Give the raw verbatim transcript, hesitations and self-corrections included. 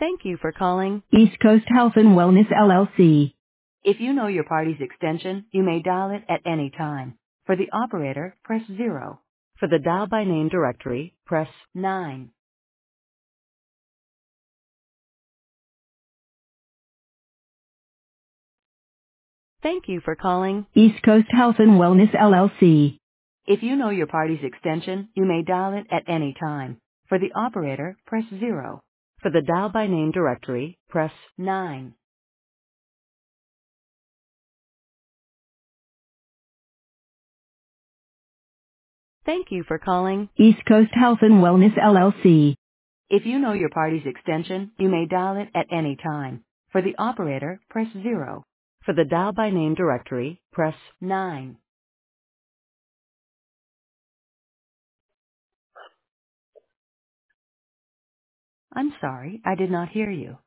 Thank you for calling East Coast Health and Wellness L L C. If you know your party's extension, you may dial it at any time. For the operator, press zero. For the dial by name directory, press nine. Thank you for calling East Coast Health and Wellness L L C. If you know your party's extension, you may dial it at any time. For the operator, press zero. For the dial by name directory, press nine. Thank you for calling East Coast Health and Wellness L L C. If you know your party's extension, you may dial it at any time. For the operator, press zero. For the dial by name directory, press nine. I'm sorry, I did not hear you.